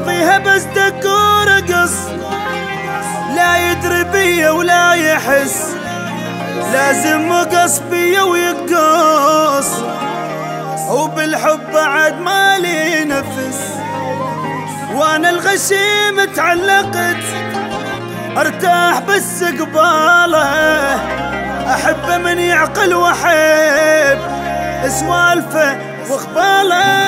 اعطيها بس دكور قص، لا يدري بيا ولا يحس، لازم مقص بيا ويقص، وبالحب بعد ما لي نفس. وانا الغشيم تعلقت ارتاح بس قباله، احب من يعقل واحب سوالفه واخباله.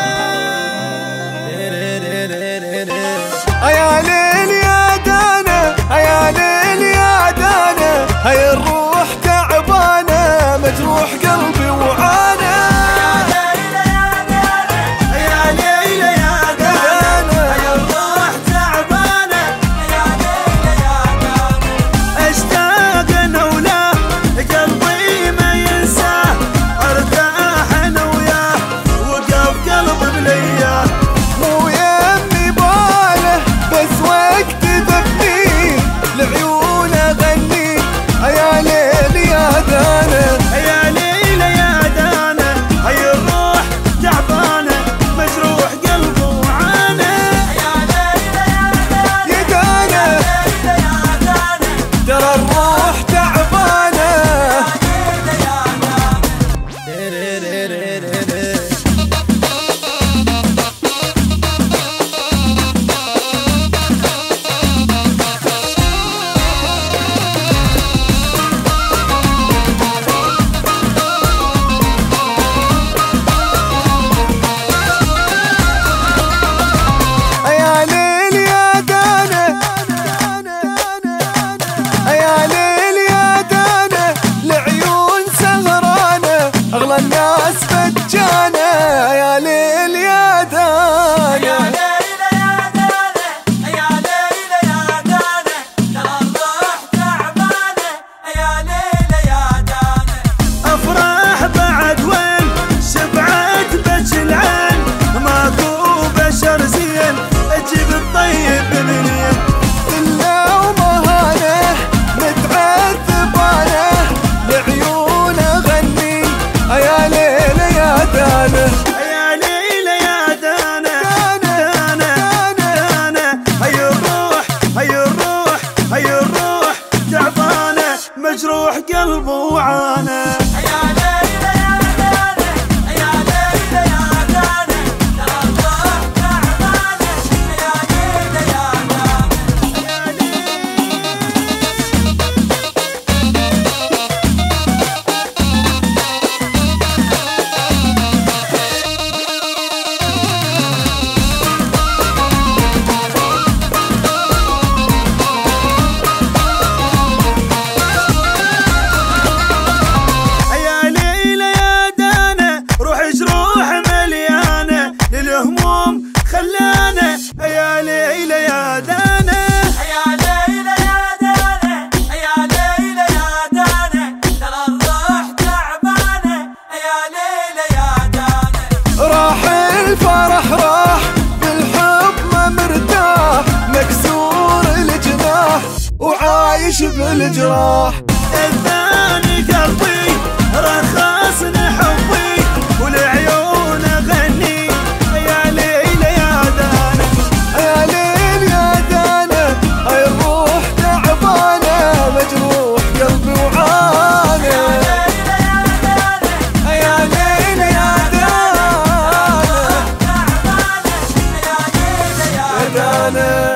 يا ليل يا دانا، يا ليل يا دانا، هاي الروح تعبانه مجروح قلبي وعانى. الناس فجانة يا ليل يا دانا، يا ليل يا دانا، يا ليل يا دانا، ترى الروح تعبانة يا ليل يا دانا. افراح بعد وين شبعت بج العين، ماكو بشر زين اجيب الطيب منين، الا ومهانه متعذبانه لعيونه غني يا ليل يا دانا، يا ليل يا دانا، دانا دانا. هي الروح هي الروح هي الروح تعبانه مجروح قلبه وعانى. خلانا يا ليل يا دانا، يا ليل يا دانا، يا ليل يا دانا، ترى الروح تعبانة يا ليل يا دانا. راح الفرح راح بالحب ما مرتاح، مكسور الجناح وعايش بالجراح. الثاني قلبي رخص حبي والعيون غني يا ليل يا دانا، يا ليل يا دانا، هاي الروح تعبانة مجروح قلبي وعانى. يا ليل يا دانا، يا ليل يا دانا.